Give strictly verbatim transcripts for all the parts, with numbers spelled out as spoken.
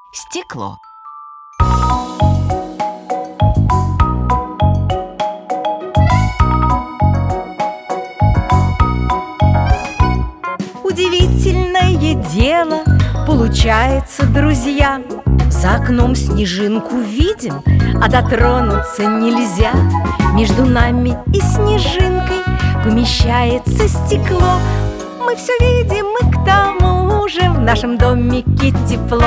Стекло. Удивительное дело получается, друзья. За окном снежинку видим, а дотронуться нельзя. Между нами и снежинкой помещается стекло. Мы все видим, и к тому же в нашем домике тепло.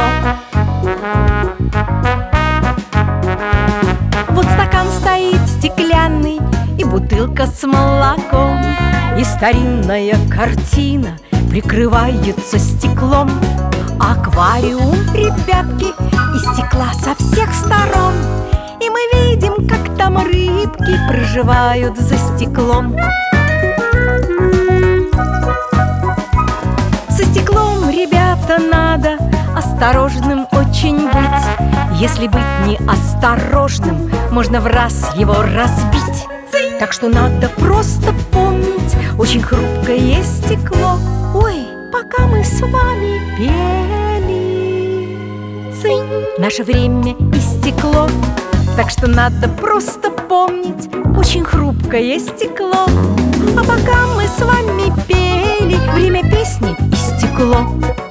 Вот стакан стоит стеклянный, и бутылка с молоком, и старинная картина прикрывается стеклом. Аквариум, ребятки, из стекла со всех сторон, и мы видим, как там рыбки проживают за стеклом. Со стеклом, ребята, надо осторожным очень быть. Если быть неосторожным, можно в раз его разбить. Так что надо просто помнить, очень хрупкое стекло. Ой, пока мы с вами пели, цинь, наше время истекло. Так что надо просто помнить, очень хрупкое стекло. А пока мы с вами пели, время песни истекло.